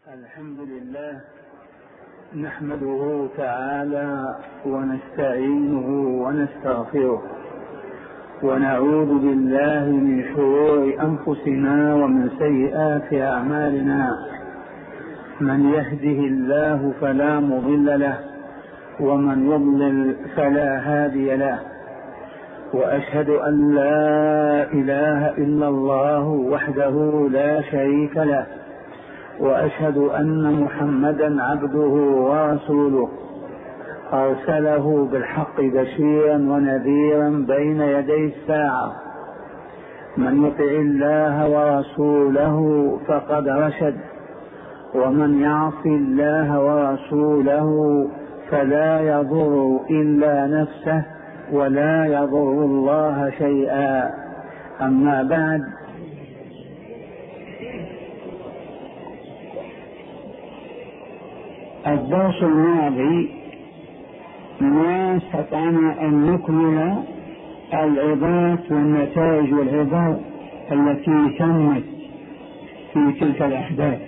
الحمد لله نحمده تعالى ونستعينه ونستغفره ونعوذ بالله من شرور أنفسنا ومن سيئات أعمالنا. من يهده الله فلا مضل له ومن يضلل فلا هادي له، وأشهد أن لا إله إلا الله وحده لا شريك له، وأشهد أن محمدا عبده ورسوله أرسله بالحق بشيرا ونذيرا بين يدي الساعة. من يطع الله ورسوله فقد رشد، ومن يعص الله ورسوله فلا يضر إلا نفسه ولا يضر الله شيئا. أما بعد، الدرس الماضي ما استطعنا أن نكمل العظات والنتائج والعبر التي تمت في تلك الأحداث،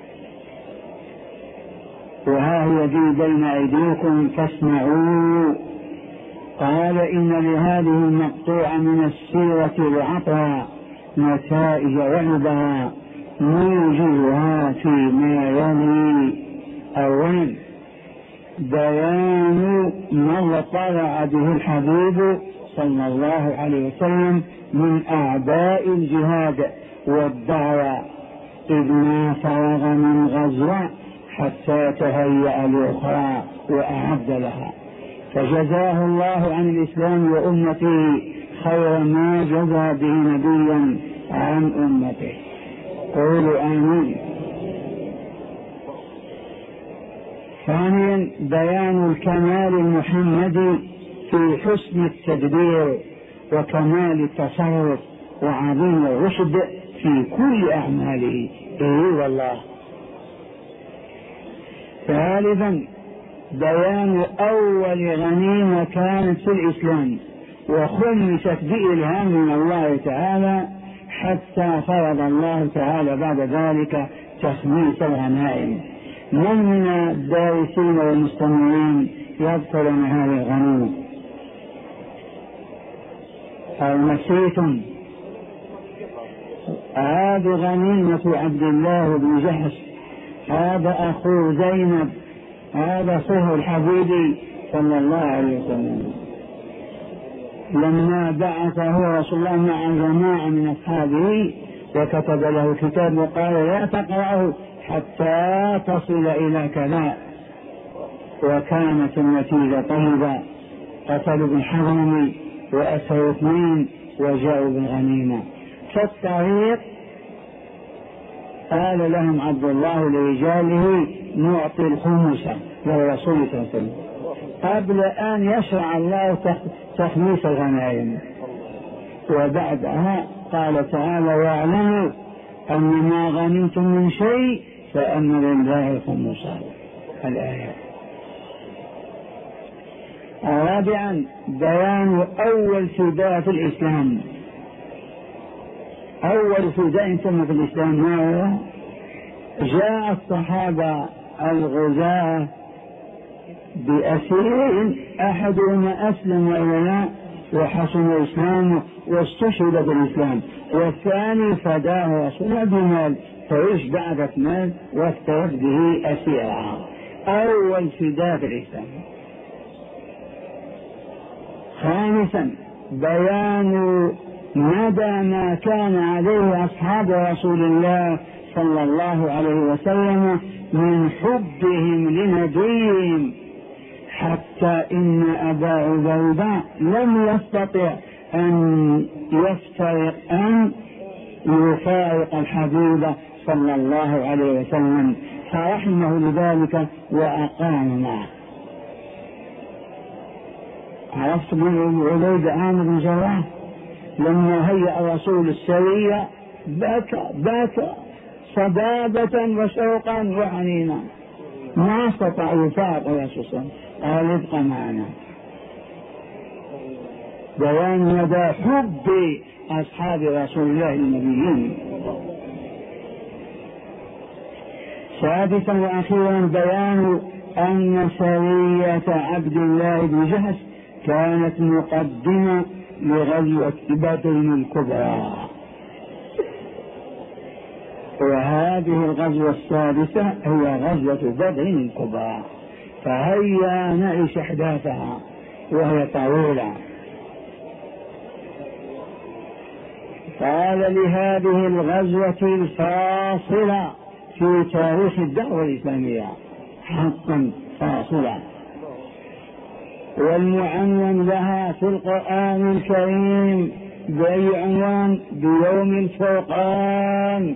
وها هي دي بين أيديكم فاسمعوا. قال: إن لهذه المقطوعة من السيرة العطرة نتائج وعبرا نوجدها فيما يلي. أولا، بيان ما طلع به الحبيب صلى الله عليه وسلم من أعباء الجهاد والدعوة إذ ما فرغ من غزوة حتى تهيأ لأخرى وأعد لها، فجزاه الله عن الإسلام وأمته خير ما جزى به نبيا عن أمته. قولوا آمين. ثانيا، بيان الكمال المحمدي في حسن التدبير وكمال التصرف وعظيم الرشد في كل أعماله. والله. ثالثا، بيان أول غنيمة كانت في الإسلام وخمست بإلهام من الله تعالى حتى فرض الله تعالى بعد ذلك تخميس الغنائم. من الدارسين والمستمعين يذكرون هذه الغنيمة؟ أو نسيتم؟ هذه غنيمة عبد الله بن جحش، هذا أخو زينب، هذا صهر الحبيب صلى الله عليه وسلم لما بعثه رسول الله مع جماعة من أصحابه وكتب له كتاب وقال: لا تقرأه حتى تصل إلى كذا. وكانت النتيجة طيبة، قتلوا بن حرام وأسروا 2 وجاءوا بالغنيمة. في الطريق قال لهم عبد الله لرجاله: نعطي الخمس للرسول صلى الله عليه وسلم قبل أن يشرع الله تخميس الغنائم. وبعدها قال تعالى: واعلموا أن ما غنمتم من شيء فأن لله خمسه. الآية. رابعا، بيان أول فداء في الإسلام. أول فداء تم في الإسلام ما هو؟ جاء الصحابة الغزاة بأسير أحدهما أسلم وإلا وحسن إسلامه واستشهد بالإسلام، والثاني فداه رسول الله بمال فيش بعد مال وافترض به أسيرا. أول فداء في الإسلام. خامسا، بيان مدى ما كان عليه أصحاب رسول الله صلى الله عليه وسلم من حبهم لنبيهم، حتى إن أبا عبيدة لم يستطع أن يفارق الحبيب صلى الله عليه وسلم، فرحمه لذلك وأقام معه. عرفت من عبيدة عامر بن جراح لما هيأ الرسول السرية بكى صبابة وشوقا وحنينا، ما استطاع يفارق الرسول صلى الله عليه وسلم، قال: ابقى معنا. بيان مدى حب أصحاب رسول الله النبيين. سادسا وأخيرا بيان أن سرية عبد الله بن جحش كانت مقدمة لغزوة بدر الكبرى، وهذه الغزوة السادسة هي غزوة بدر الكبرى، فهيا نعيش أحداثها وهي طويلة. قال لهذه الغزوة الفاصلة في تاريخ الدعوة الإسلامية، حقا فاصلة، والمعنون لها في القرآن الكريم بأي عنوان؟ بيوم الفرقان.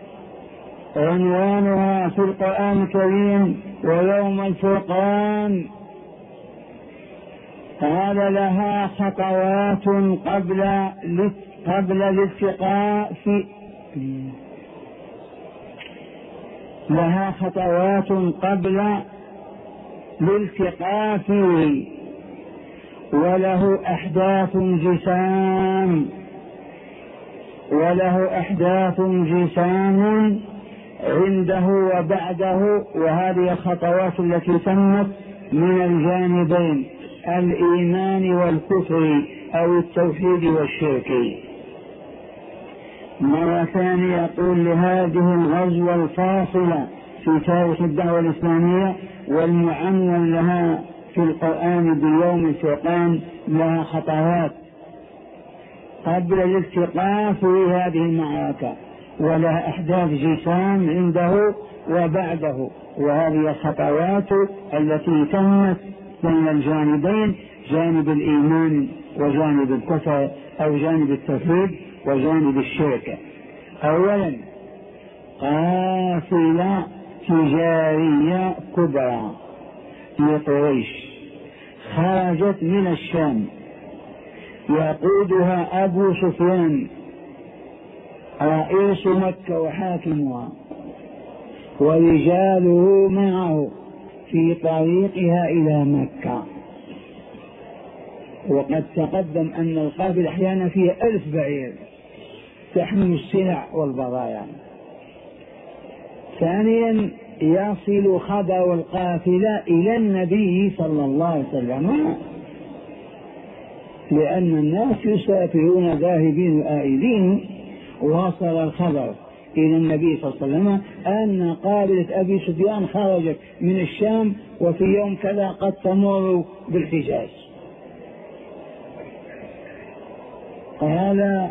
عنوانها في القرآن الكريم ويوم الفرقان. قال لها خطوات قبل الالتقاء لها خطوات قبل الالتقاء فيه، وله أحداث جسام عنده وبعده. وهذه الخطوات التي تمت من الجانبين، الإيمان والكفر أو التوحيد والشرك. مرة ثانية يقول لهذه الغزوة الفاصلة في تاريخ الدعوة الإسلامية والمعنون لها في القرآن بيوم الفرقان لها خطوات قبل الالتقاء في هذه المعركة، ولها أحداث جسام عنده وبعده. وهذه الخطوات التي تمت بين الجانبين، جانب الإيمان وجانب الكفر أو جانب التوحيد وجانب الشرك. أولا قافلة تجارية كبرى لقريش خرجت من الشام، يقودها أبو سفيان رئيس مكة وحاكمها ورجاله معه في طريقها إلى مكة. وقد تقدم أن القافلة أحيانا فيها 1000 بعير تحمل السلع والبضائع. ثانيا يصل خبر القافلة إلى النبي صلى الله عليه وسلم، لأن الناس يسافرون ذاهبين وآئبين. وصل الخبر إلى النبي صلى الله عليه وسلم أن قافلة أبي سفيان خرجت من الشام وفي يوم كذا قد تمر بالحجاز. قال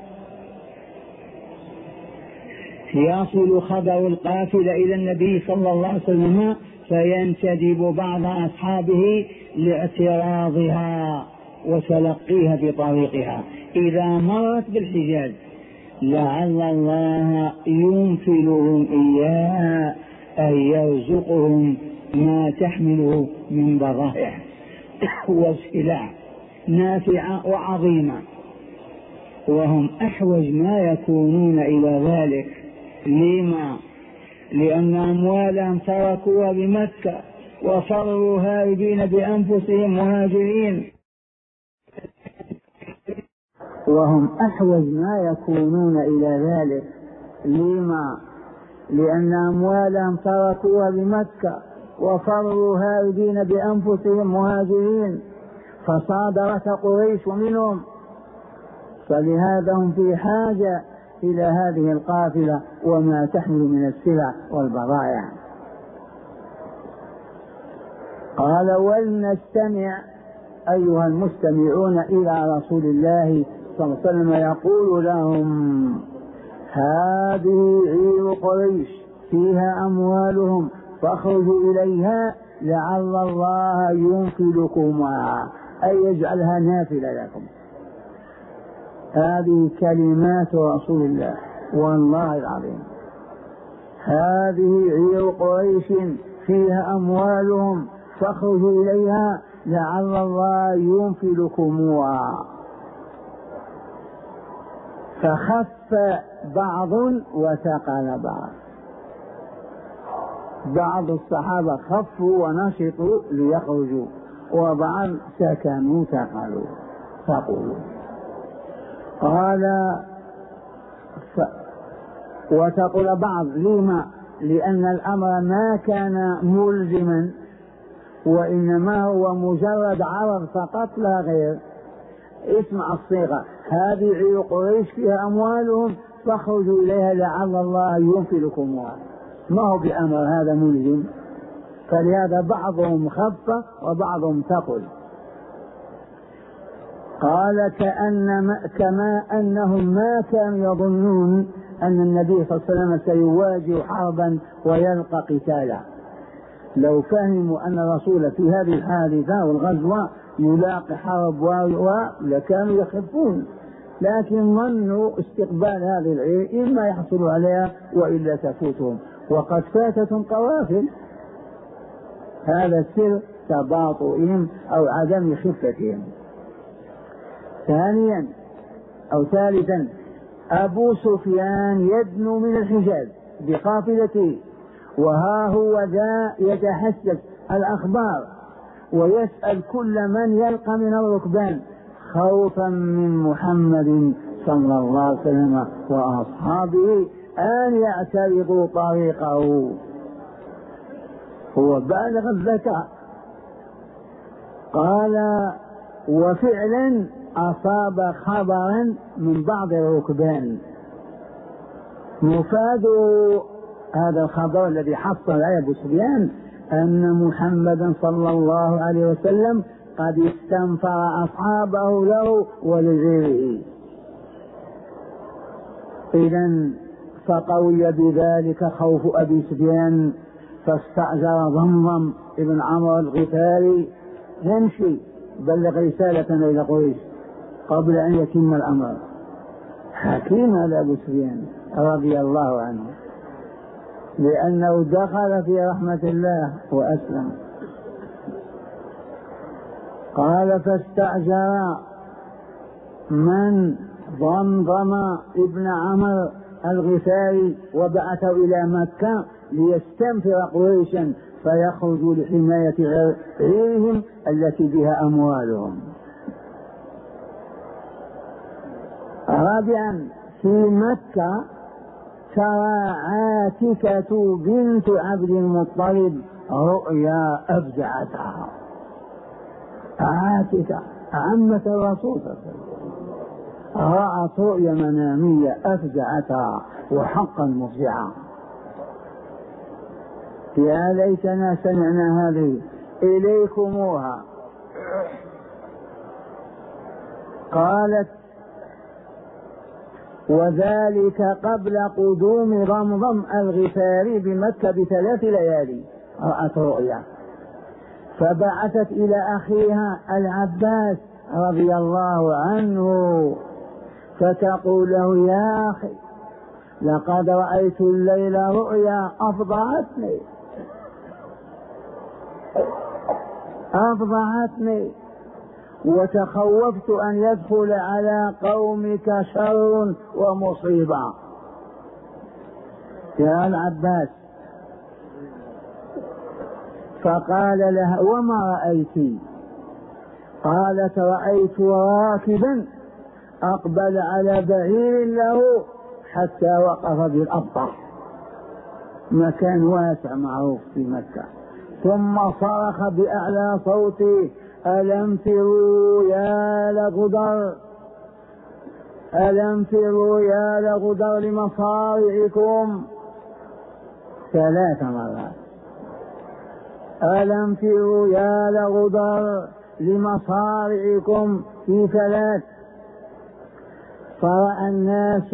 يصل خبر القافلة إلى النبي صلى الله عليه وسلم فينتدب بعض أصحابه لاعتراضها وتلقيها بطريقها إذا مرت بالحجاز، لعل الله ينفلهم إياها أن يرزقهم ما تحمله من بضائع وسلع نافعة وعظيمة، وهم أحوج ما يكونون إلى ذلك. لما؟ لأن أموالهم تركوها بمكة وفروا هاربين بأنفسهم مهاجرين، وهم أحوج ما يكونون إلى ذلك. لما؟ لأن أموالهم تركوها بمكة وفروا هاربين بأنفسهم مهاجرين، فصادرت قريش منهم، فلهذا هم في حاجة إلى هذه القافلة وما تحمل من السلع والبضائع. قال ولنستمع أيها المستمعون إلى رسول الله صلى الله عليه وسلم يقول لهم هذه عير قريش فيها أموالهم فاخرجوا إليها لعل الله ينفلكما، أي يجعلها نافلة لكم. هذه كلمات رسول الله والله العظيم. هذه عير قريش فيها أموالهم فاخرجوا إليها لعل الله ينفلكموها. فخف بعض وثقل بعض، بعض الصحابة خفوا ونشطوا ليخرجوا، وبعض سكنوا ثقلوا. قال وثقل بعض. لما؟ لأن الأمر ما كان ملزما، وإنما هو مجرد عرض فقط لا غير. اسمع الصيغة: هذه عير قريش فيها أموالهم فاخرجوا إليها لعل الله ينفذكمها. ما هو بأمر هذا ملزم، فلهذا بعضهم خف وبعضهم ثقل. قال كما أنهم ما كانوا يظنون أن النبي صلى الله عليه وسلم سيواجه حربا ويلقى قتالا. لو فهموا أن الرسول في هذه الحادثة والغزوة يلاقي حرب لكانوا يخفون، لكن ظنوا استقبال هذه العير إما يحصلوا عليها وإلا تفوتهم، وقد فاتتهم قوافل. هذا سر تباطؤهم أو عدم خفتهم. ثالثا أبو سفيان يدنو من الحجاز بقافلته، وها هو ذا يتحسس الأخبار ويسأل كل من يلقى من الركبان خوفا من محمد صلى الله عليه وسلم وأصحابه أن يعترضوا طريقه. هو بالغ الذكاء. قال: وفعلا أصاب خبرا من بعض الركبان. مفاد هذا الخبر الذي حصل عليه أبو سفيان أن محمدا صلى الله عليه وسلم قد استنفر أصحابه له ولغيره. إذن فقوي بذلك خوف أبي سفيان، فاستأجر ضمضم ابن عمرو الغفاري يمشي بلغ رسالة إلى قريش قبل أن يتم الأمر. حكيم هذا أبو سفيان رضي الله عنه، لأنه دخل في رحمة الله وأسلم. قال: فاستأجر من ضمضم ابن عمرو الغفاري وبعثه إلى مكة ليستنفر قريشا فيخرجوا لحماية عيرهم التي بها أموالهم. رابعا في مكة ترى عاتكة بنت عبد المطلب رؤيا أفزعتها. عاتكة عمة الرسول صلى الله عليه وسلم رأت رؤيا منامية أفزعتها وحقا مفزعة. يا ليتنا سمعنا هذه إليكموها. قالت: وذلك قبل قدوم ضمضم الغفاري بمكة ب3 ليالي رأت رؤيا، فبعثت إلى أخيها العباس رضي الله عنه فتقول له: يا أخي لقد رأيت الليل رؤيا أفضعتني وتخوفت أن يدخل على قومك شر ومصيبة. يا العباس. فقال لها: وما رأيت؟ قالت: رأيت راكبا أقبل على بعير له حتى وقف بالأبطح، مكان واسع معروف في مكة، ثم صرخ بأعلى صوته: ألم تروا يا لغدر، ألم تروا يا لغدر لمصارعكم 3 مرات. ألم تروا يا لغدر لمصارعكم في 3. فرأى الناس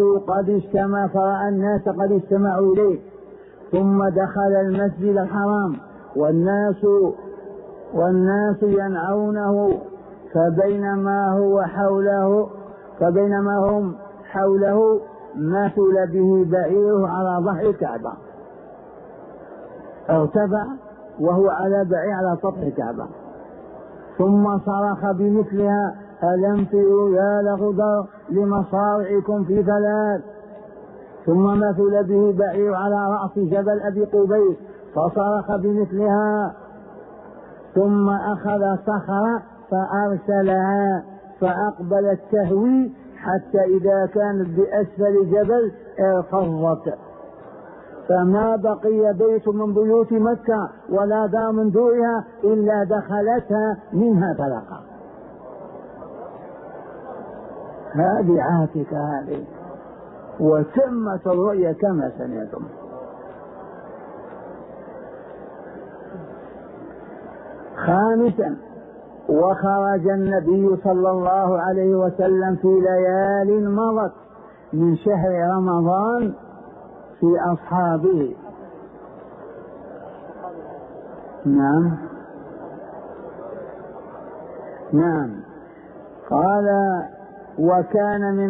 قد اجتمعوا إليه، ثم دخل المسجد الحرام والناس ينعونه، فبينما هم حوله مثل به بعيره على ظهر الكعبة، ارتفع وهو على بعير على سطح الكعبة، ثم صرخ بمثلها: ألم تروا يا لغدر لمصارعكم في 3. ثم مثل به بعير على رأس جبل أبي قبيس فصرخ بمثلها، ثم أخذ صخرة فأرسلها فأقبلت تهوي حتى إذا كانت بأسفل جبل ارفضت، فما بقي بيت من بيوت مكة ولا دار من دورها إلا دخلتها منها طلقة. هذه عاتكة هذه، وتمت الرؤيا كما سمعتم. خامسا، وخرج النبي صلى الله عليه وسلم في ليال مضت من شهر رمضان في أصحابه. نعم قال وكان من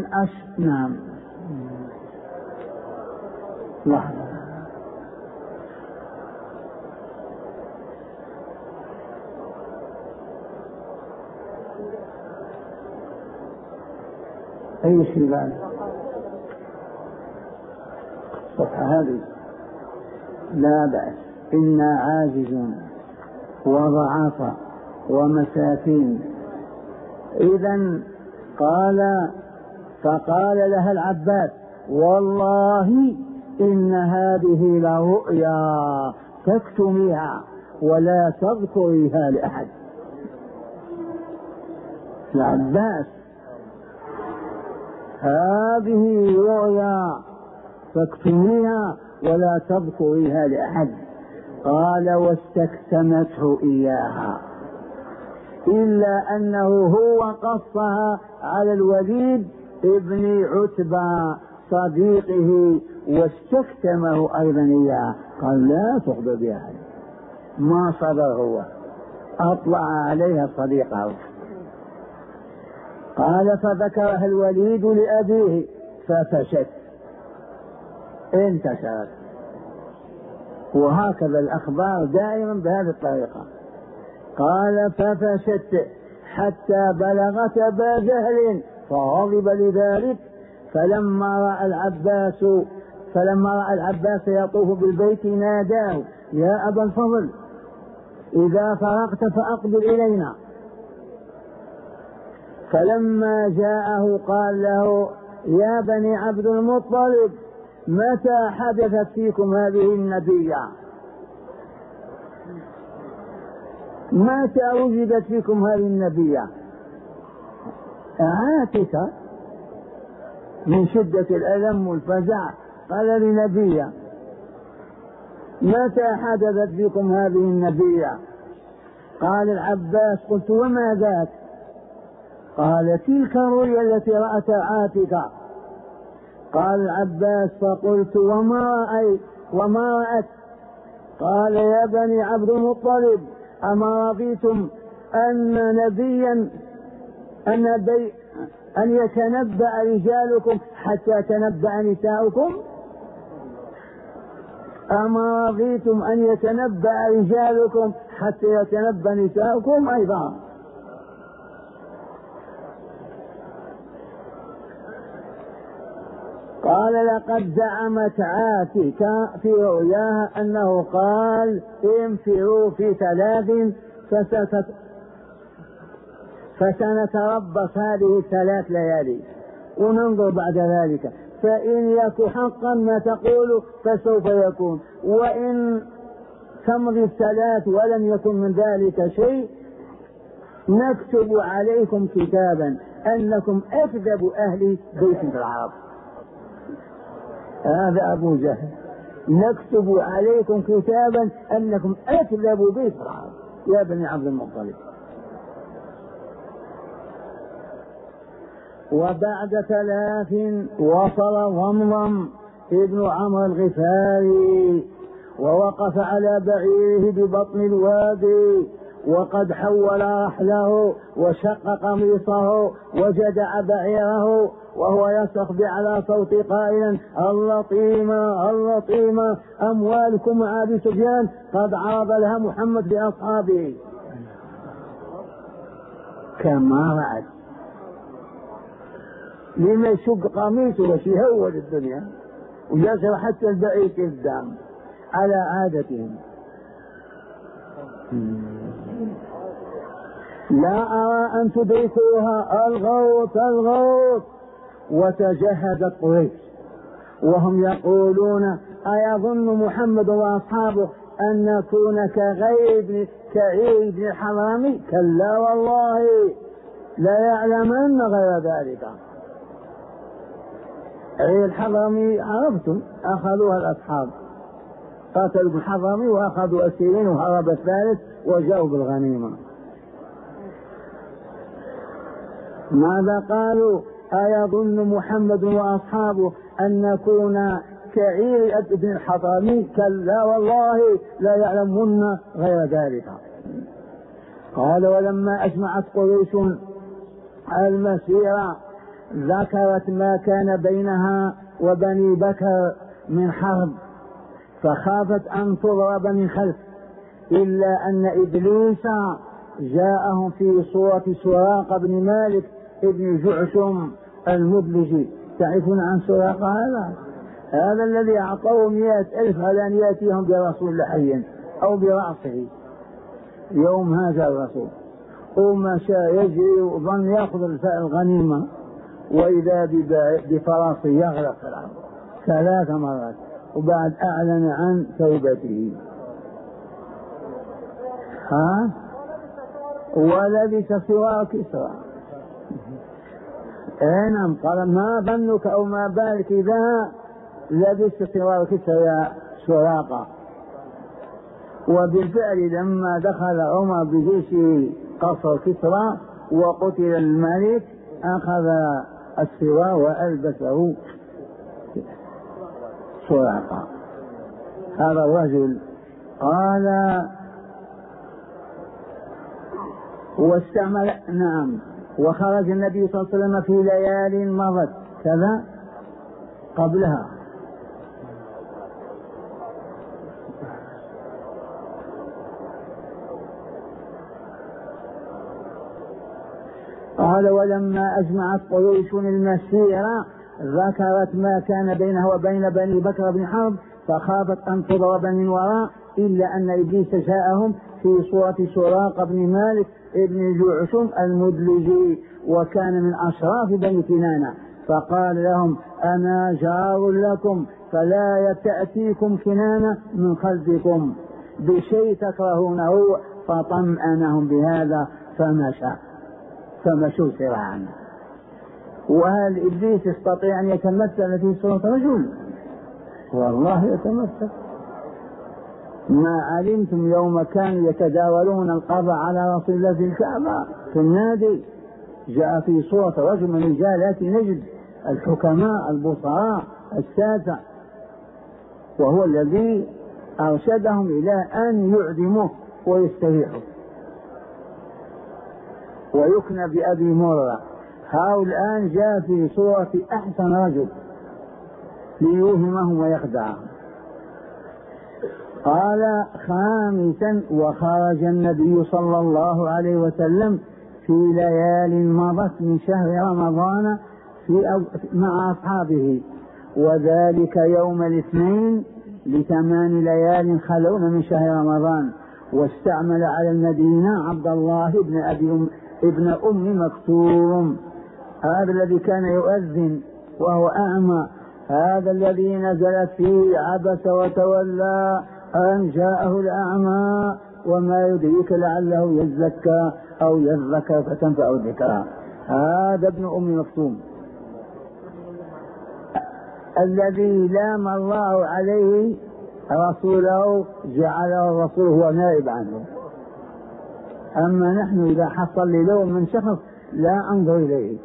لحظة. أي شيء بعد الصفحة هذه؟ لا بأس، إنا عاجزون وضعاف ومساكين. إذن فقال لها العباس والله إن هذه لرؤيا تكتميها ولا تذكريها لأحد. العباس هذه رؤيا فاكتميها ولا تذكريها لأحد. قال واستكتمته إياها، إلا أنه هو قصها على الوليد ابن عتبة صديقه واستكتمه أيضا إياها. قال لا تخبر بها، ما صبر هو، أطلع عليها صديقه. قال فذكرها الوليد لأبيه ففشت، انتشرت. وهكذا الأخبار دائما بهذه الطريقة. قال ففشت حتى بلغت أبا جهل فغضب لذلك. فلما رأى العباس يطوف بالبيت ناداه يا أبا الفضل إذا فرغت فأقبل إلينا. فلما جاءه قال له يا بني عبد المطلب متى حدثت فيكم هذه النبية؟ متى وجدت فيكم هذه النبية؟ عاتكة من شدة الألم والفزع قال لنبية متى حدثت فيكم هذه النبية؟ قال العباس قلت وما ذاك؟ قال تلك الرؤيا التي رأتها عاتكة. قال العباس فقلت وما رأت؟ قال يا بني عبد المطلب أما رضيتم أن نبيا أن يتنبأ رجالكم حتى تنبأ نساؤكم؟ أما رضيتم أن يتنبأ رجالكم حتى يتنبأ نساؤكم أيضا؟ قال لقد زعمت عاتكة في رؤياها أنه قال انفروا في 3 فسنتربص هذه 3 ليالي وننظر بعد ذلك، فإن يكن حقا ما تقول فسوف يكون، وإن تمضي 3 ولم يكن من ذلك شيء نكتب عليكم كتابا أنكم أكذب أهل بيت العرب. هذا أبو جهل، نكتب عليكم كتابا أنكم أكذبوا بيت العرب يا بني عبد المطلب. وبعد 3 وصل ضمضم ابن عمرو الغفاري ووقف على بعيره ببطن الوادي وقد حول رحله وشق قميصه وجدع بعيره وهو يصرخ بأعلى صوت قائلا اللطيمة اللطيمة أموالكم مع أبي سفيان قد عرض لها محمد بأصحابه. كما رأت لما يشق قميصه ويهول الدنيا ويجرى حتى البعير قدام على عادتهم. لا أرى أن تدركوها الغوث الغوث. وتجهزت قريش وهم يقولون أيظن محمد وأصحابه أن نكون كعير بن الحضرمي؟ كلا والله لا يعلمن غير ذلك. عير الحضرمي عرفتم، أخذوها الأصحاب، قاتلوا ابن الحضرمي وأخذوا أسيرين وهرب الثالث وجاءوا بالغنيمة. ماذا قالوا؟ أيظن محمد وأصحابه أن نكون كعير ابن الحضرمي؟ كلا والله لا يعلمون غير ذلك. قال ولما أجمعت قريش المسيرة ذكرت ما كان بينها وبني بكر من حرب، فخافت أن تضرب من خلف، إلا أن إبليس جاءهم في صورة سراقة بن مالك ابن جعشم المدلجي. تعرفون عن سراقة هذا الذي أعطوه 100,000 على أن يأتيهم برسول الله حيا أو برأسه يوم هذا الرسول، ومشى يجري وظن يأخذ الغنيمة، وإذا بفراسه يغرق في الأرض 3 مرات، وبعد أعلن عن توبته. ولبس سوار كسرى. نعم، قال ما ظنك أو ما بالك إذا لبس سوار كسرى يا سراقة. وبالفعل لما دخل عمر بجيش قصر كسرى وقتل الملك أخذ السوار وألبسه سراقة. هذا الرجل قال واستعمل. نعم. وخرج النبي صلى الله عليه وسلم في ليال مضت كذا قبلها. قال ولما أجمعت قريش المسيرة ذكرت ما كان بينها وبين بني بكر بن حرب، فخافت أن تضرب من وراء، إلا أن إبليس جاءهم في صورة سراقة بن مالك ابن جعشم المدلجي، وكان من أشراف بني كنانة، فقال لهم أنا جار لكم فلا تأتيكم كنانة من خلفكم بشيء تكرهونه، فطمأنهم بهذا فمشوا سراعا. وهل إبليس يستطيع أن يتمثل في صورة رجل؟ والله يتمثل. ما علمتم يوم كانوا يتداولون القضاء على رسول الله في الكعبة في النادي جاء في صورة رجل من رجالات نجد الحكماء البصراء الساسة، وهو الذي أرشدهم إلى أن يعدموه ويستريحوا ويكنى بأبي مرة. هؤلاء الآن جاء في صورة أحسن رجل ليوهمهم ويخدعهم. قال خامسا وخرج النبي صلى الله عليه وسلم في ليال مضت من شهر رمضان مع أصحابه، وذلك يوم الاثنين ل8 ليال خلون من شهر رمضان، واستعمل على المدينة عبد الله ابن أم مكتوم، هذا الذي كان يؤذن وهو أعمى، هذا الذي نزلت فيه عبس وتولى أن جاءه الأعمى وما يدريك لعله يزكى أو يذكر فتنفع الذكرى. هذا ابن أم مكتوم الذي لام الله عليه رسوله، جعله الرسول هو نائب عنه. أما نحن إذا حصل لوم من شخص لا أنظر إليه،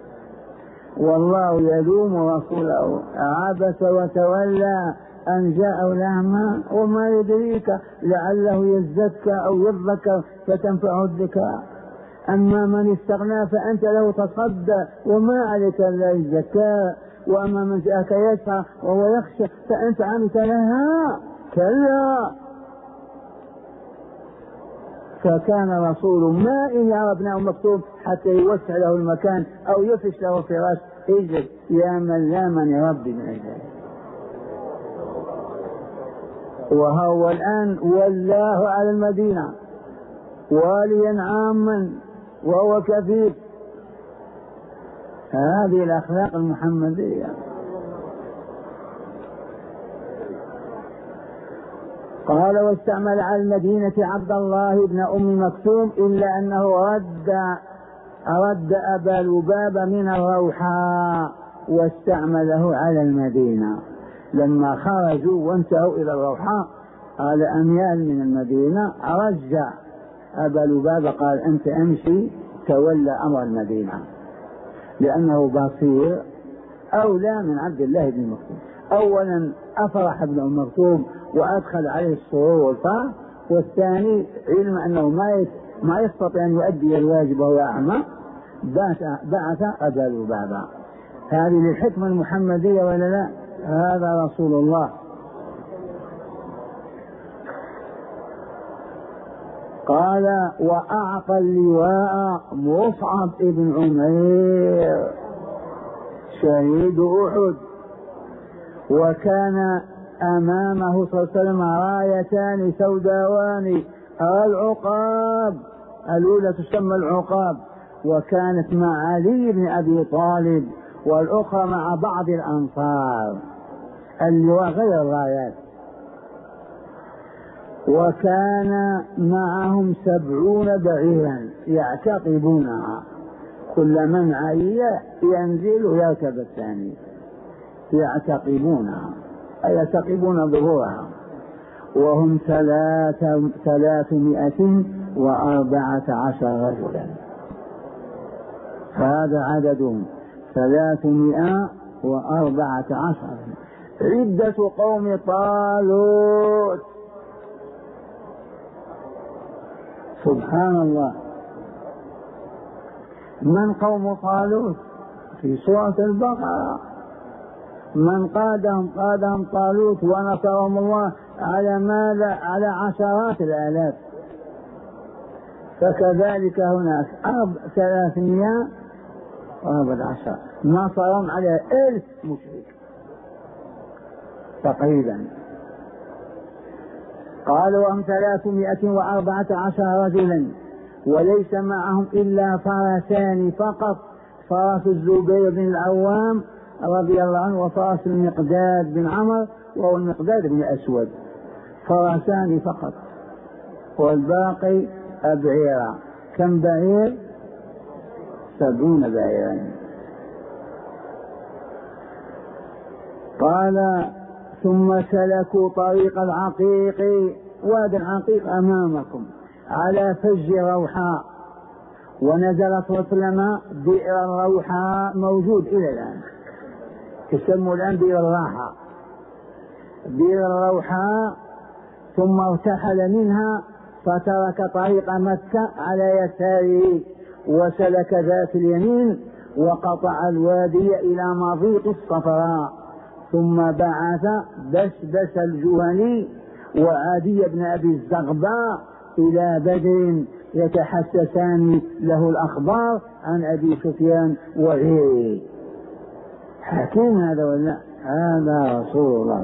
والله يلوم رسوله عبس وتولى أن جاءه الأعمى وما يدريك لعله يزكى أو يذكر فتنفعه الذكرى. أما من استغنى فأنت له تصدى وما عليك إلا الزكاة، وأما من جاءك يسعى وهو يخشى فأنت عملت لها كلا. فكان رسول ما إن يرى ابن أم مكتوم حتى يوسع له المكان أو يفش له فراش، اجلس يا من لا من يربي من أجله. وهو الآن والله على المدينة واليا عاما وهو كفيف. هذه الأخلاق المحمدية. قال واستعمل على المدينة عبد الله بن أم مكتوم إلا أنه رد أبا لبابة من الروحاء واستعمله على المدينة. لما خرجوا وانتهوا إلى الروحاء على أميال من المدينة رجع أبا لبابة قال أنت أمشي تولى أمر المدينة، لأنه بصير أولى من عبد الله بن مكتوم. أولا أفرح ابن أم مكتوم وأدخل عليه السرور والفرح، والثاني علم أنه ما يستطيع أن يؤدي الواجب وهو أعمى بعث أبا لبابة. هذه للحكمة المحمدية ولا لا؟ هذا رسول الله. قال وأعطى اللواء مصعب بن عمير شهيد أحد، وكان أمامه صلى الله عليه وسلم رايتان سوداوان العقاب، الأولى تسمى العقاب وكانت مع علي بن أبي طالب، والأخرى مع بعض الأنصار، اللواء غير الرايات. وكان معهم 70 بعيرا يعتقبونها، كل من علي ينزل ويركب الثاني، يعتقبونها أي يعتقبون ظهورها، وهم 314 رجلا، هذا عددهم 314. عدة قوم طالوت، سبحان الله. من قوم طالوت؟ في سورة البقرة من قادهم طالوت ونصرهم الله على ماذا؟ على عشرات الآلاف. فكذلك هناك 314 نصرهم على 1000 مشرك تقريبا. قال وهم 314 رجلا، وليس معهم إلا فرسان فقط، فرس الزبير بن العوام رضي الله عنه وفرس المقداد بن عمر وهو المقداد بن الأسود، فرسان فقط، والباقي أبعيرا. كم بعير؟ 70 بعيرا. قال ثم سلكوا طريق العقيق، وادي العقيق أمامكم على فج روحاء، ونزل صلى الله عليه وسلم بئر الروحاء موجود إلى الآن، يسمى الآن بئر الراحة، بئر الروحاء. ثم ارتحل منها فترك طريق مكة على يساره وسلك ذات اليمين وقطع الوادي إلى مضيق الصفراء، ثم بعث بسبس الجهني وعدي بن أبي الزغباء إلى بدر يتحسسان له الأخبار عن أبي سفيان وغيره. حكيم هذا ولا؟ هذا رسول الله.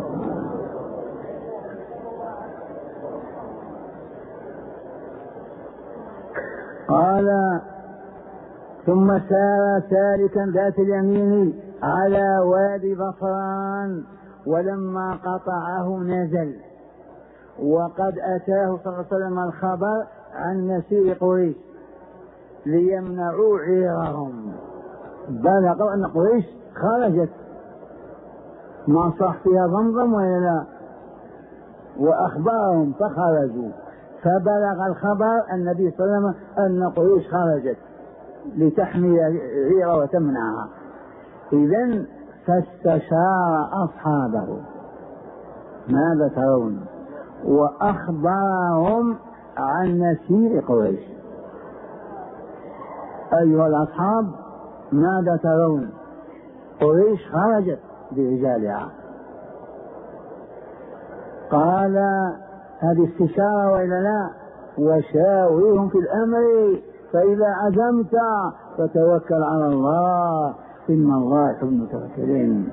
قال ثم سار سالكا ذات اليمين على وادي ظفران، ولما قطعه نزل، وقد أتاه صلى الله عليه وسلم الخبر عن نسيء قريش ليمنعوا عيرهم. بلغوا أن قريش خرجت، ما صح فيها ضمضم ولا لا، وأخبارهم فخرجوا، فبلغ الخبر النبي صلى الله عليه وسلم أن قريش خرجت لتحمي عيرة وتمنعها. إذن فاستشار أصحابه ماذا ترون، وأخبرهم عن نسيء قريش. أيها الأصحاب ماذا ترون؟ قريش خرجت برجالها. قال هذه استشارة وإلا لا؟ وشاورهم في الأمر فإذا عزمت فتوكل على الله إن الله يحب المتوكلين.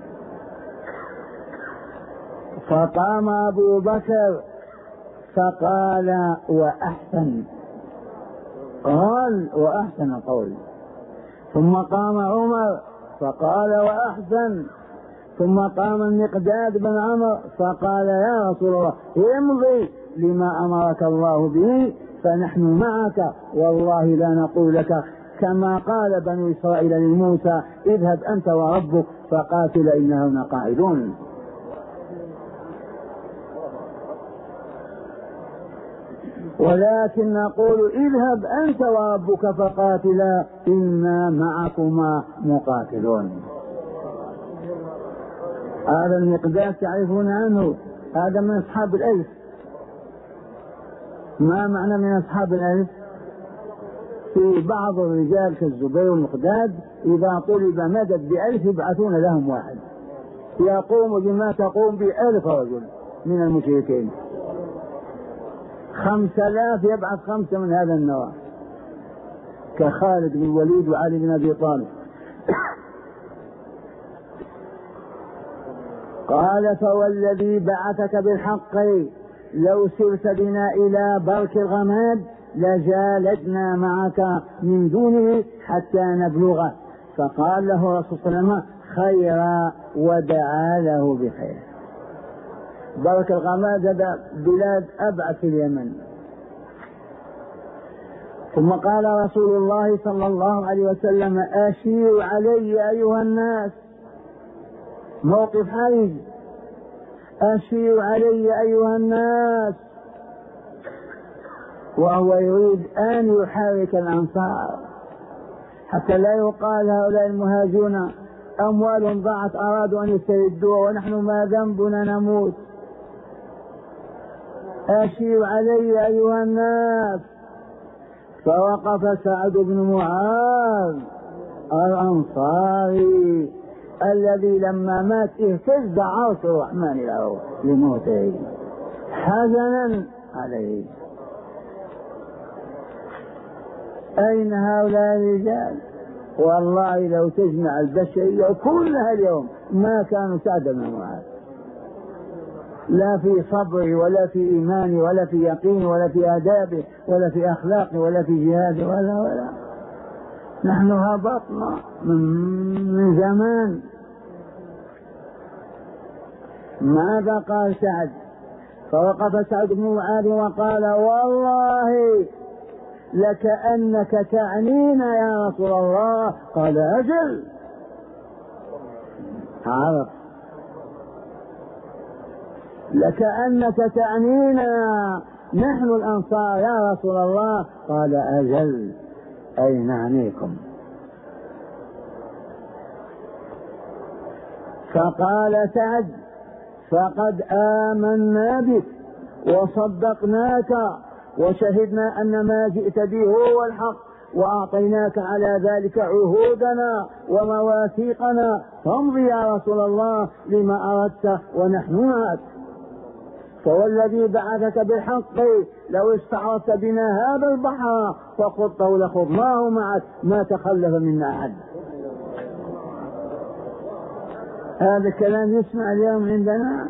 فقام أبو بكر فقال وأحسن، قال وأحسن القول. ثم قام عمر فقال وأحسن. ثم قام المقداد بن عمر فقال يا رسول الله امضي لما أمرك الله به فنحن معك، والله لا نقول لك كما قال بنو إسرائيل لموسى اذهب أنت وربك فقاتل إننا هنا قاعدون. ولكن نقول اذهب أنت وربك فقاتلا إنا معكما مقاتلون. هذا المقداد تعرفون عنه، هذا من أصحاب الألف. ما معنى من أصحاب الألف؟ في بعض الرجال كالزبير والمقداد إذا طلب مدد ب1000 يبعثون لهم واحد يقوم بما تقوم ب1000 رجل من المشركين. 5000 يبعث 5 من هذا النوع كخالد بن الوليد وعلي بن أبي طالب. قال فوالذي بعثك بالحق لو سرت بنا إلى برك الغماد لجالدنا معك من دونه حتى نبلغه. فقال له رسول الله صلى الله عليه وسلم خيرا ودعا له بخير. برك الغماد هذا بلاد أبعد في اليمن. ثم قال رسول الله صلى الله عليه وسلم أشيروا علي أيها الناس، موقف حرج، أشيروا علي أيها الناس، وهو يريد أن يحرك الأنصار حتى لا يقال هؤلاء المهاجرون أموالهم ضاعت أرادوا أن يستردوها ونحن ما ذنبنا نموت. أشيروا علي أيها الناس. فوقف سعد بن معاذ الأنصاري الذي لما مات اهتز عرش الرحمن له لموته حزنا عليه. أين هؤلاء الرجال؟ والله لو تجمع البشرية كلها اليوم ما كانوا سعد بن معاذ، لا في صبري ولا في إيماني ولا في يقيني ولا في آدابه ولا في أخلاقه ولا في جهاده ولا. نحن هبطنا من زمان. ماذا قال سعد؟ فوقف سعد بن معاذ وقال والله لكأنك تعنينا يا رسول الله. قال أجل. عرف لكأنك تعنينا نحن الأنصار يا رسول الله. قال أجل أي نعنيكم. فقال سعد فقد آمنا بك وصدقناك وشهدنا أن ما جئت به هو الحق وأعطيناك على ذلك عهودنا ومواثيقنا فامضي يا رسول الله لما أردت ونحن معك. فوالذي بعثك بالحق لو استعرضت بنا هذا البحر فخضته لخضناه معك ما تخلف منا أحد. هذا الكلام يسمع اليوم عندنا.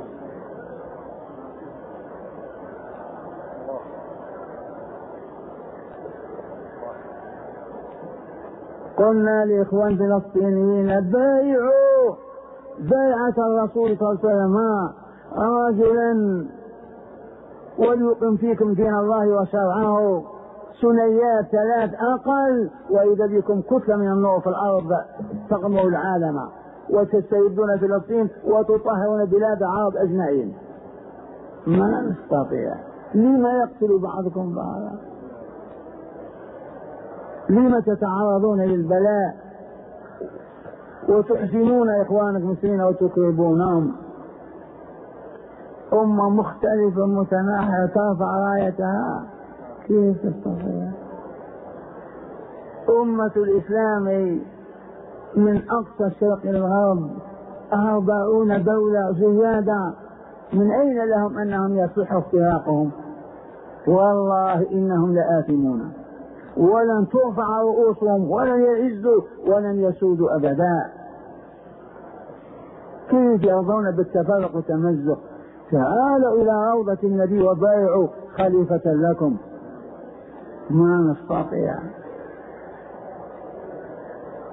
قلنا لإخوان فلسطينيين بايعوا بيعة الرسول صلى الله عليه وسلم رجلا وليقم فيكم دين الله وشرعه سنيات 3 أقل وإذا بكم كتلة من النور في الأرض تغمروا العالم وتستردون فلسطين وتطهرون بلاد العرب أجمعين. ما نستطيع. لما يقتل بعضكم بعضا؟ لما تتعرضون للبلاء وتحزنون إخوانك المسلمين وتكربونهم؟ أمة مختلفة متناحية ترفع رايتها كيف تستطيع؟ أمة الإسلام من أقصى الشرق إلى الغرب 40 دولة زيادة، من أين لهم أنهم يصح افتراقهم؟ والله إنهم لآثمون ولن ترفع رؤوسهم ولن يعزوا ولن يسودوا أبدا. كيف يرضون بالتفرق والتمزق؟ تعالوا إلى روضة النبي وبايعوا خليفة لكم. ما نستطيع.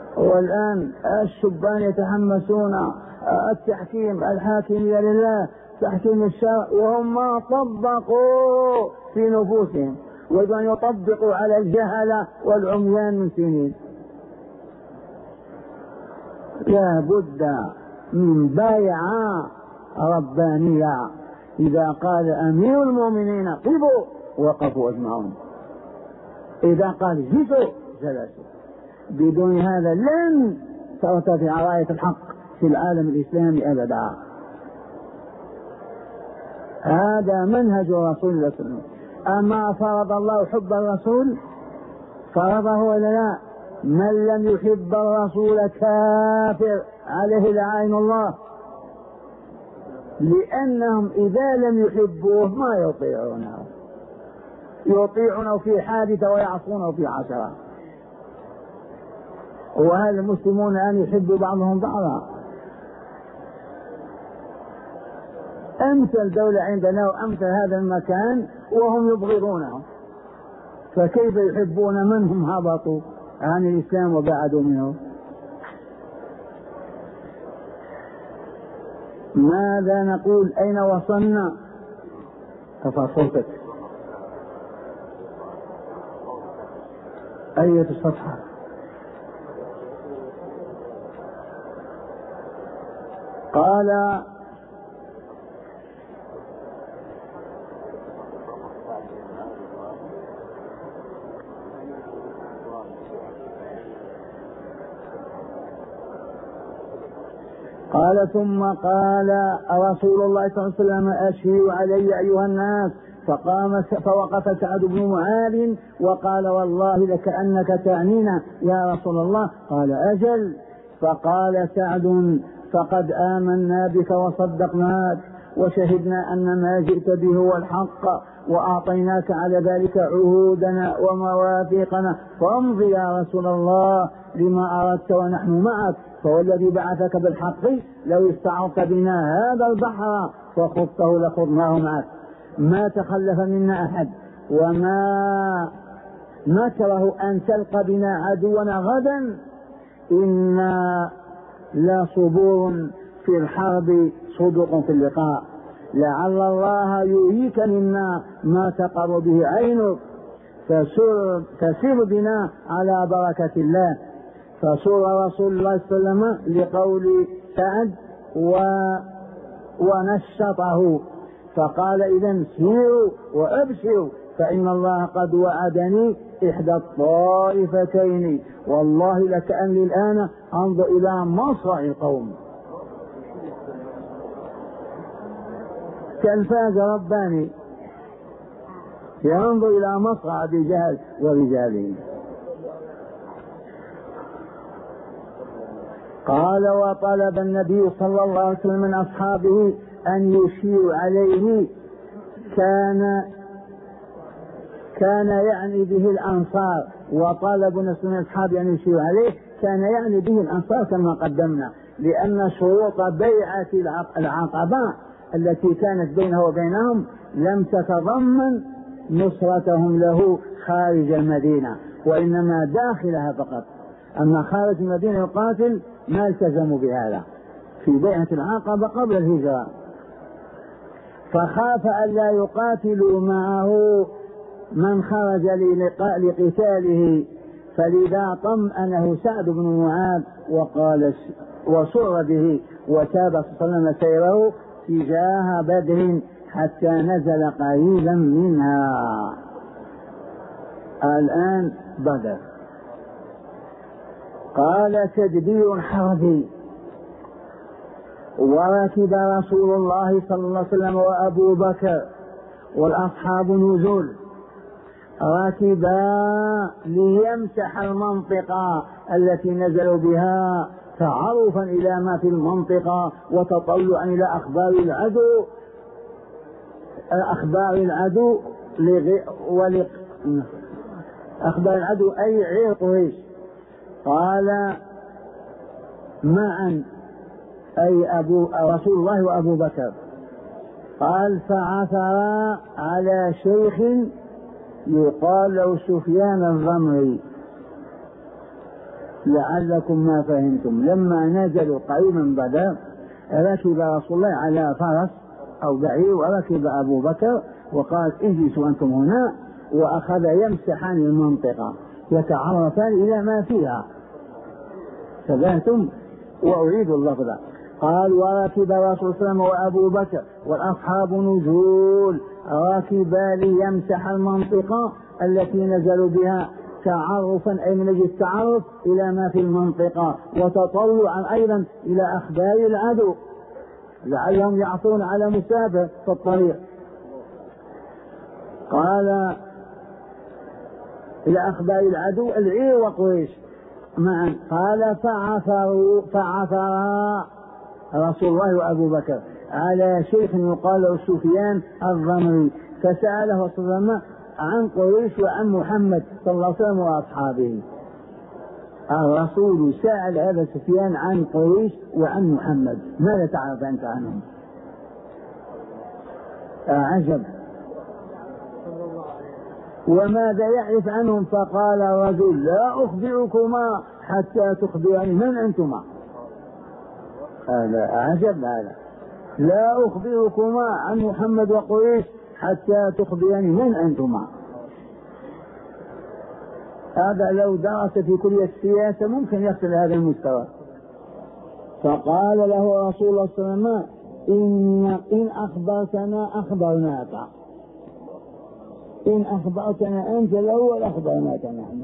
والآن الشبان يتحمسون التحكيم الحاكمية لله، تحكيم الشرع وهم ما طبقوا في نفوسهم، يريدون أن يطبقوا على الجهلة والعميان من سنين. لا بد من بيعة ربانية، إذا قال أمير المؤمنين قفوا وقفوا أجمعون، إذا قال جلسوا جلسوا. بدون هذا لن ترتفع راية الحق في العالم الإسلامي أبدا. هذا منهج رسول الله صلى الله عليه وسلم. أما فرض الله حب الرسول فرضه ولا لا؟ من لم يحب الرسول كافر عليه لعين الله، لأنهم إذا لم يحبوه ما يطيعونه في حادثة ويعصونه في عشرة. وهل المسلمون أن يحبوا بعضهم بعضا؟ أمثل دولة عندنا وأمثل هذا المكان وهم يبغضونه، فكيف يحبون من هم هبطوا عن الإسلام وبعدوا منه؟ ماذا نقول؟ أين وصلنا؟ تفاصيلك أية الصفحة؟ قال ثم قال رسول الله صلى الله عليه وسلم أشهدوا علي أيها الناس. فوقف سعد بن معاذ وقال والله لكأنك تعنينا يا رسول الله. قال أجل. فقال سعد فقد آمنا بك وصدقناك وشهدنا أن ما جئت به هو الحق وأعطيناك على ذلك عهودنا ومواثيقنا، فامض يا رسول الله لما أردت ونحن معك، فوالذي بعثك بالحق لو استعرت بنا هذا البحر فخضته لخضناه معك. ما تخلف منا أحد، وما نكره أن تلقى بنا عدونا غدا، إنا لا صبور في الحرب صدق في اللقاء، لعل الله يريك منا ما تقر به عينك فسر بنا على بركة الله. فسر رسول الله صلى الله عليه وسلم لقول سعد ونشطه، فقال إذن سيروا وأبشروا فإن الله قد وعدني إحدى الطائفتين، والله لكأني الآن أنظر إلى مصرع القوم. كالفاز رباني ينظر إلى مصرع أبي جهل ورجاله. قال وطلب النبي صلى الله عليه وسلم من أصحابه أن يشيروا عليه. كان يعني به الأنصار، وطلب من أصحابه أن يشيروا عليه كان يعني به الأنصار كما قدمنا، لأن شروط بيعة العقبة التي كانت بينه وبينهم لم تتضمن نصرتهم له خارج المدينة، وإنما داخلها فقط. أما خارج المدينة يقاتل ما التزموا بهذا في بيعة العقبة قبل الهجرة، فخاف أن لا يقاتلوا معه من خرج لقتاله، فلذا طمأنه سعد بن معاذ وقال وسر به، وتاب صلى الله عليه وسلم سيره تجاه بدر حتى نزل قريبا منها. الآن بدر. قال تدبير حربي. وركب رسول الله صلى الله عليه وسلم وأبو بكر والأصحاب نزول، ركبا ليمسح المنطقة التي نزلوا بها تعرفا إلى ما في المنطقة وتطلعا إلى أخبار العدو أخبار العدو أي عير قريش. قال معا أي رسول الله وأبو بكر. قال فعثر على شيخ يقال له سفيان الرمري، لعلكم ما فهمتم. لما نزلوا قريبا بدر ركب رسول الله على فرس أو بعير، وركب أبو بكر وقال اجلسوا أنتم هنا، وأخذ يمسحان المنطقة يتعرفان إلى ما فيها. تبهتم؟ وأريد اللفظ. قال وركب الرسول صلى الله عليه وسلم وأبو بكر والأصحاب نزول، راكبا ليمسح المنطقة التي نزلوا بها تعرفا، أي من أجل التعرف إلى ما في المنطقة، وتطلعا أيضا إلى أخبار العدو لعلهم يعثون على مسافر في الطريق. قال إلى أخبار العدو العير وقريش معا. قال فعثر رسول الله وأبو بكر على شيخ يقال له سفيان الضمري، فسأله صلى الله عليه وسلم عن قريش وعن محمد صلى الله عليه وسلم وأصحابه. الرسول سأل هذا سفيان عن قريش وعن محمد، ماذا تعرف أنت عنهم؟ عجب، وماذا يعرف عنهم؟ فقال الرجل لا أخبركما حتى تخبرني من أنتما. هذا عجب، هذا لا أخبركما عن محمد وقريش حتى تخبرني من أنتما. هذا لو درس في كلية السياسة ممكن يصل هذا المستوى. فقال له رسول الله صلى الله عليه وسلم إن أخبرتنا أخبرناك، إن أخبرتنا أنت الأول أخبرناك نحن.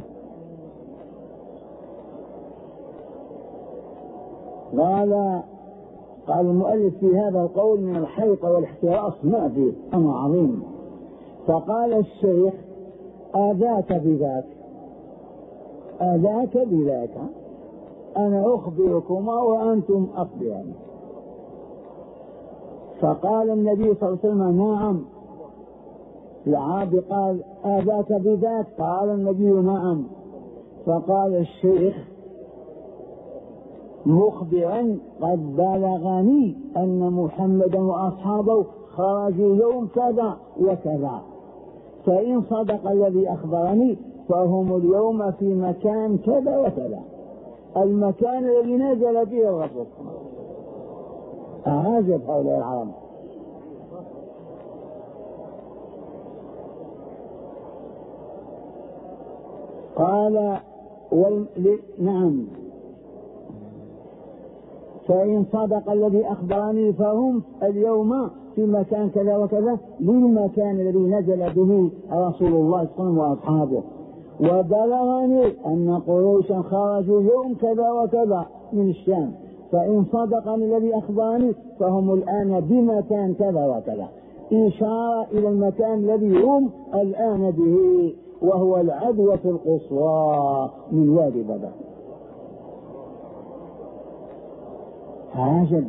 قال المؤلف في هذا القول من الحيطة والاحتراس ما فيه أمر عظيم. فقال الشيخ آذاك بذاك، آذاك بذاك، أنا أخبركما وأنتم أخبرني. فقال النبي صلى الله عليه وسلم نعم. العربي قال آذاك بذاك، قال النبي نعم. فقال الشيخ مخبرا قد بلغني أن محمدا وأصحابه خرجوا يوم كذا وكذا، فإن صدق الذي أخبرني فهم اليوم في مكان كذا وكذا، المكان الذي نزل به الرسول. أعجب هؤلاء العرب. قال نعم، فإن صدق الذي أخبرني فهم اليوم في مكان كذا وكذا، للمكان الذي نزل به رسول الله صلى الله عليه وسلم وأصحابه. وبلغني أن قريشا خرجوا يوم كذا وكذا من الشام، فإن صدقني الذي أخبرني فهم الآن بمكان كذا وكذا، إشارة إلى المكان الذي هم الآن به، وهو العدوى القصوى من وادي بدر. عجب.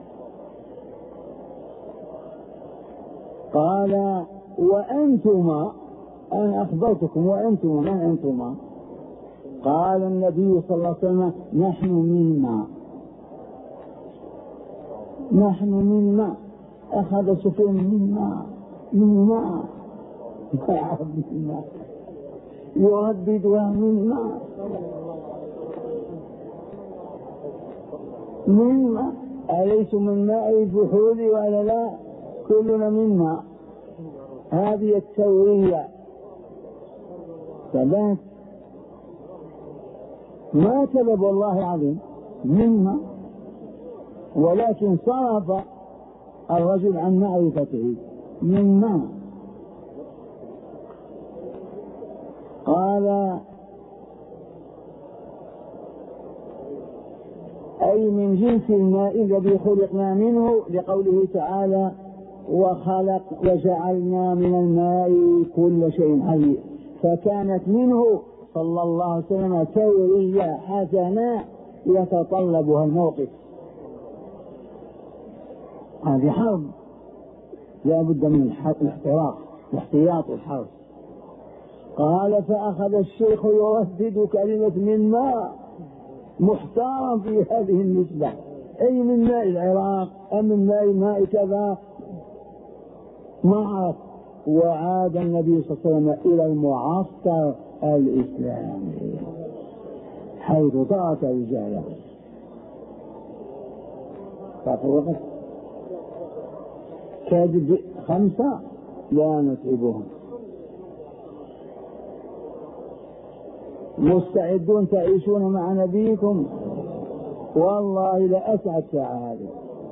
قال وأنتما، أنا أخبرتكم وأنتما، من أنتما؟ قال النبي صلى الله عليه وسلم نحن منا، نحن منا. أخذ سفيان منا منا يرددها منا منا، أليس من ماء الجحود ولا لا؟ كلنا منا. هذه التورية ثبات، ما كذب والله العظيم منا، ولكن صرف الرجل عن معرفته منا. قال أي من جنس الماء الذي خلقنا منه، لقوله تعالى وجعلنا من الماء كل شيء حي، فكانت منه صلى الله عليه وسلم تورية حسنة يتطلبها الموقف. هذه حرب لا بد من الاحتراق واحتياط الحرب. قال فأخذ الشيخ يردد كلمة من ماء محتارا في هذه النسبة، أي من ماء العراق أم من ماء كذا، ما عرف. وعاد النبي صلى الله عليه وسلم إلى المعسكر الإسلامي حيث ترك رجاله. كذب 5 لا نتعبهم. مستعدون تعيشون مع نبيكم؟ والله لأسعد ساعة هذه.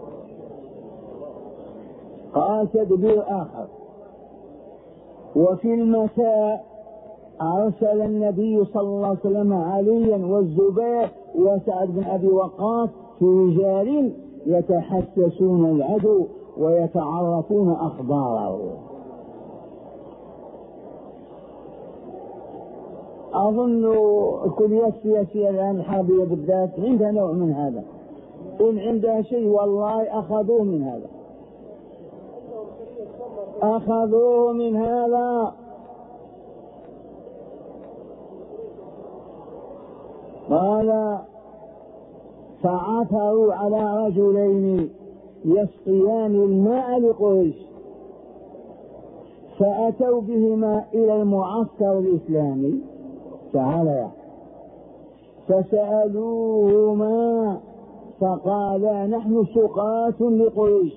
قال تدبير آخر: وفي المساء أرسل النبي صلى الله عليه وسلم عليا والزبير وسعد بن أبي وقاص في رجال يتحسسون العدو ويتعرفون أخباره. أظن الكليات السياسية الآن الحربية بالذات عندها نوع من هذا، إن عندها شيء والله أخذوه من هذا، أخذوه من هذا. قال: فعثروا على رجلين يسقيان الماء لقريش، فأتوا بهما إلى المعسكر الإسلامي، تعالى، فسألوهما فقالا: نحن سقاة لقريش.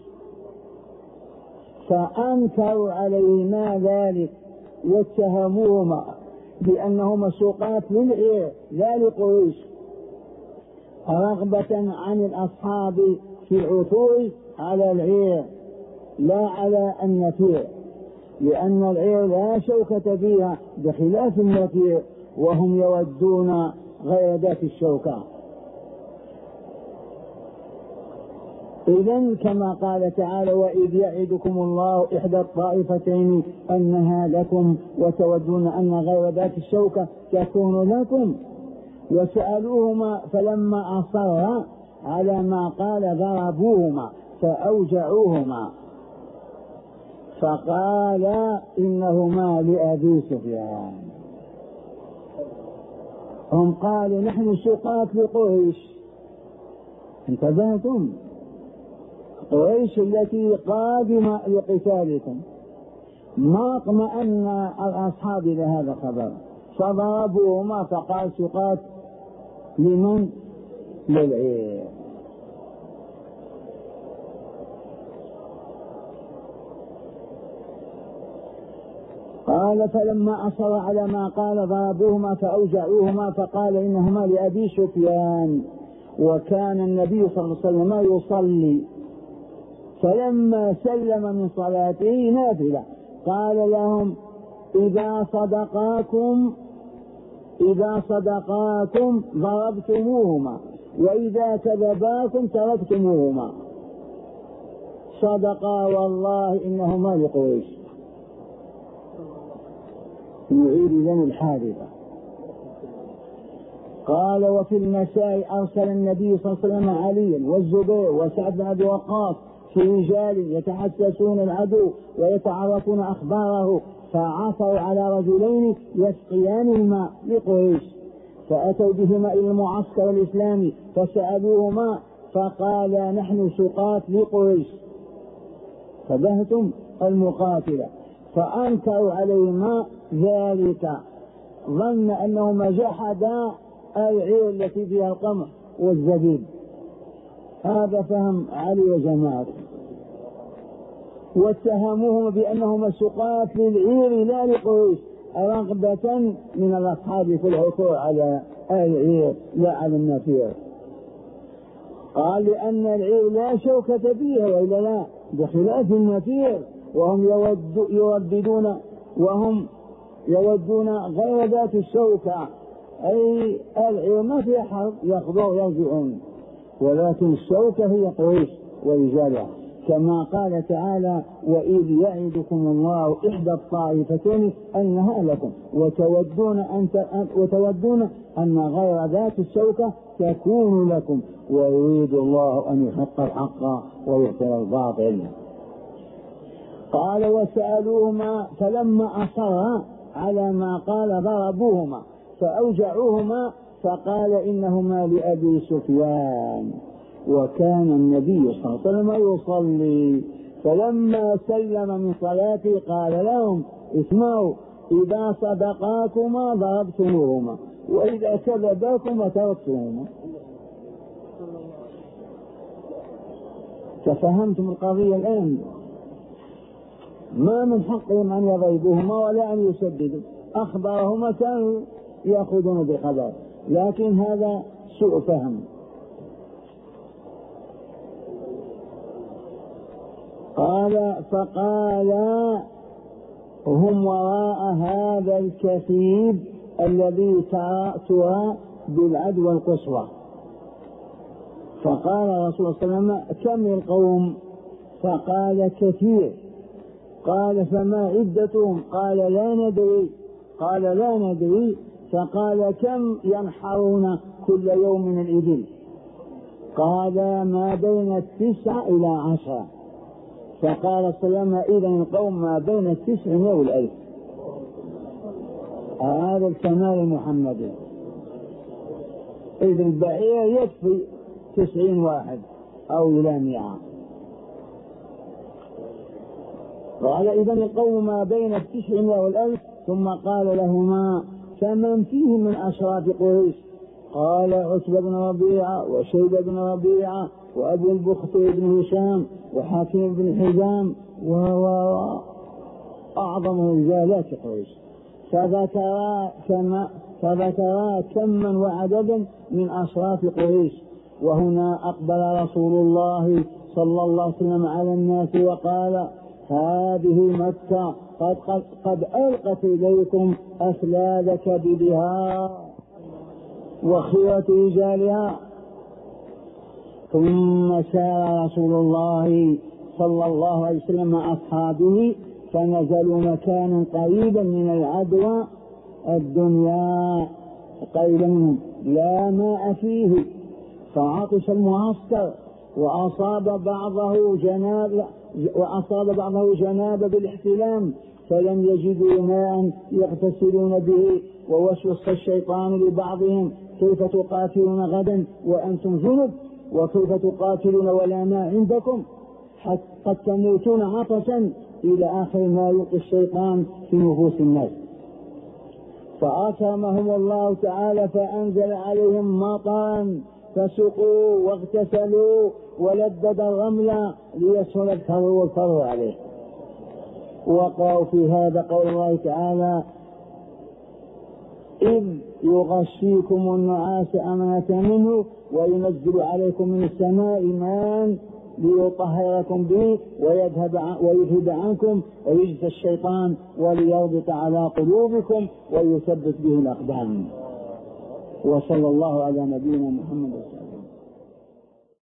فأنكروا عليهما ذلك واتهموهما بأنهما سقاة للعير لا لقريش، رغبة عن الأصحاب في العثور على العير لا على النفير، لأن العير لا شوكة فيها بخلاف النفير، وهم يودون غير ذات الشوكة. إذن كما قال تعالى: وإذ يعدكم الله إحدى الطائفتين أنها لكم وتودون أن غير ذات الشوكة تكون لكم. وسألوهما فلما أصر على ما قال ضربوهما فأوجعوهما، فقال: إنهما لأبي سفيان. هم قالوا: نحن سقاة لقريش. انتبهتم؟ قريش التي قادمة لقتالكم ما اطمأن الأصحاب إلى هذا الخبر، فضربوهما، فقال: سقاة لمن؟ للعير. قال: فلما أصر على ما قال ضربوهما فأوجعوهما، فقال: إنهما لأبي سفيان. وكان النبي صلى الله عليه وسلم يصلي، فلما سلم من صلاته نافلة قال لهم: إذا صدقاكم ضربتموهما، وإذا كذباكم تركتموهما. صدقا والله إنهما لقريش. يعيد إذن الحادثة. قال: وفي المساء أرسل النبي صلى الله عليه وسلم عليا والزبير وسعد بن أبي وقاص في رجال يتحسسون العدو ويتعرفون أخباره، فعثروا على رجلين يسقيان الماء لقريش، فأتوا بهما إلى المعسكر الإسلامي فسألوهما فقالا: نحن سقاة لقريش. فبهتم المقاتلة، فأنكروا عليهما ذلك، ظن أنهما جحدا العير التي فيها القمح والزبيب. هذا فهم علي وجماعته، واتهموهما بأنهما سقاة للعير لا لقريش، رغبة من الأصحاب في العثور على العير لا على النفير. قال: لأن العير لا شوكة فيها، وإلا لا، بخلاف النفير، وهم يودون غير ذات الشوكة، أي العير ما فيها حرب يخضعوا يرجعون، ولكن الشوكة هي قريش ورجالها، كما قال تعالى: وإذ يعدكم الله إحدى الطائفتين أنها لكم وتودون أن غير ذات الشوكة تكون لكم ويريد الله أن يحق الحق ويبطل الباطل. قال: وسألوهما فلما أصر على ما قال ضربوهما فأوجعوهما، فقال: إنهما لأبي سفيان. وكان النبي صلى الله عليه وسلم يصلي، فلما سلم من صلاته قال لهم: اسمعوا، إذا صدقاكما ضربتموهما، وإذا كذباكما تركتموهما. تفهمتم القضية الآن؟ ما من حقهم أن يضربوهما ولا أن يسددوا، أخبارهما كانوا يأخذون بخبر، لكن هذا سوء فهم. قال فقال هم وراء هذا الكثيب الذي ترى بالعدوى القصوى. فقال رسول الله صلى الله عليه وسلم كم القوم؟ فقال كثير. قال فما عدتهم؟ قال لا ندري. قال لا ندري. فقال كم ينحرون كل يوم من الإبل؟ قال ما بين 9 إلى 10. فقال صلى الله عليه وسلم إذن القوم ما بين 900 و1000. هذا الكمال المحمدي. إذن البعير يكفي 90 واحد أو إلى 100. قال إذن القوم ما بين 900 و1000. ثم قال لهما فمن فيه من أشراف قريش؟ قال عتبة بن ربيعة وشيبة بن ربيعة وأبو البختري بن هشام وحكيم بن حزام وهو أعظم رجالات قريش. فذكرا كما وعددا من أشراف قريش. وهنا أقبل رسول الله صلى الله عليه وسلم على الناس وقال هذه مكة قد ألقت إليكم أسلال كبدها وخيرة رجالها. ثم سار رسول الله صلى الله عليه وسلم مع أصحابه فنزلوا مكانا قريبا من العدوى الدنيا قريبا منهم لا ماء فيه. فعطش المعسكر وأصاب بعضه جنابة بالاحتلام فلم يجدوا ماء يغتسلون به. ووسوس الشيطان لبعضهم كيف تقاتلون غدا وأنتم جنب؟ وكيف تقاتلون ولا ماء عندكم؟ قد تموتون عطشا، إلى آخر ما يلقي الشيطان في نفوس الناس. فأكرمهم الله تعالى فأنزل عليهم مطرا فسقوا واغتسلوا ولدد الرمل ليسهل الكر والفر عليه. وقعوا في هذا قول الله تعالى إذ يغشيكم النعاس أمنة منه وينزل عليكم من السماء ماء ليطهركم به ويذهب عنكم رجس الشيطان وليربط على قلوبكم ويثبت به الأقدام. وصلى الله على نبينا محمد.